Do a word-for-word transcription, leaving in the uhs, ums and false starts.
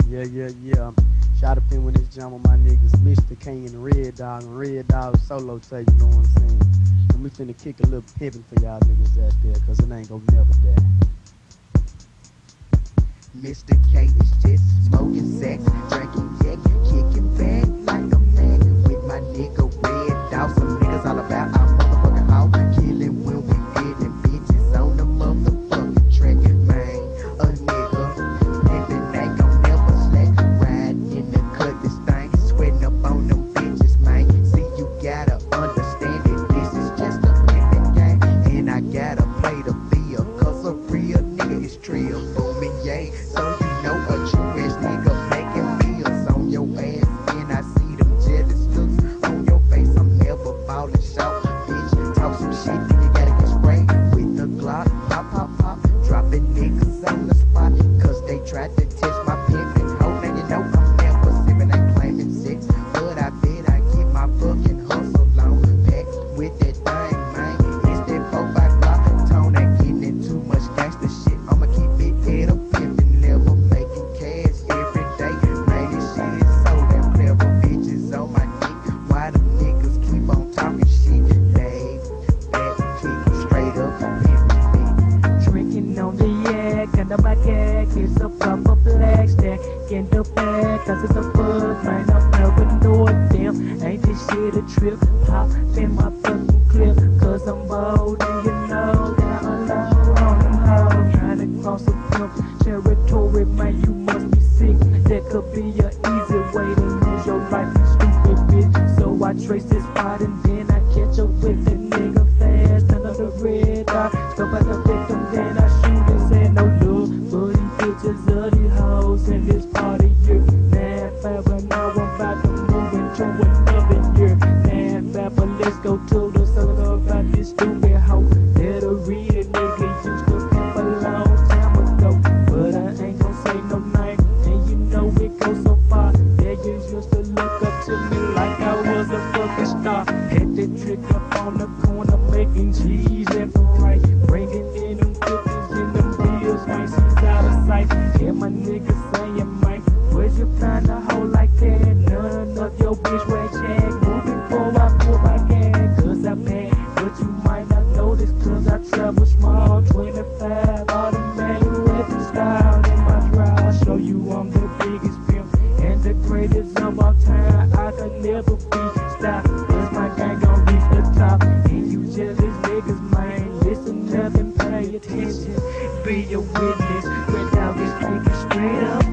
Yeah, yeah, yeah. Shot up in with this jam on my niggas, Mister King and the Red Dog, and Red Dog solo tape, you know what I'm saying? And we finna kick a little pimpin' for y'all niggas out there, cause it ain't gonna never die. Mister K is just smoking sex, drinking yak, kicking back like a man with my nigga Red Dog. Some niggas all about our motherfucking house, killing when we deadin' bitches on the motherfucking track, man. A nigga pimpin' ain't gon' never slack, riding in the cut this thing, sweating up on them bitches, man. See, you gotta understand it, this is just a pimpin' game, and I gotta play the field, cause a real nigga is trill for me, yeah. So you know a true ass nigga making bills on your ass, and I see them jealous looks on your face. I'm never falling short, bitch. Talk some shit, you gotta get sprayed with the Glock, pop, pop, pop, dropping niggas on the spot, cause they tried to test my pimpin' hoe. Now you know I'm never sippin', ain't claiming sex, but I bet I get my fucking hustle on, packed with that thing, man. It's that four five block, tone ain't getting in too much gangsta shit. I'ma keep it head up, pimpin', never making cash every day. Man, this shit is so damn clever, bitches on my dick. Why them niggas keep on talking shit? Lay back, kick straight up, pimpin'. Drinking on the yak, under my cake, it's a proper black stack. In the back, cause it's a bug, man, I'm paranoid, damn. Ain't this shit a trip? Pop in my fucking clip, cause I'm bold, and you know that I unload on them hoes. Trying to cross a pimp territory, man, you must be sick. That could be an easy way to lose your life, you stupid bitch. So I trace this spot and then I catch up with the nigga fast. Under the red dot, stop at the victim, then I shoot and say no love for these bitches of these hoes in this party year. Mad Fabber, now I'm about to move into another year. Mad Fabber, let's go to the circle about this stupid hoe. Better read it, nigga used to pimp a long time ago, but I ain't gon' say no name, and you know it goes so far. Yeah, you used to look up to me like I was a fucking star. Hit the trick up on the corner, making cheese left and right, bringing in them fifties and them bills, man, she's out of sight. Yeah, my niggas saying, Mike, where'd you find a hoe like that? None of your bitch red check, move before I pull my gag, cause I pay, but you might not notice, cause I travel small, twenty-five, automatic weapon style in my drive. Show you I'm the biggest pimp, and the greatest of all time, I could never be stopped, cause my gang gon' reach the top, and you jealous niggas, man, listen up and pay attention, be a witness, Red Dog is kicking straight up.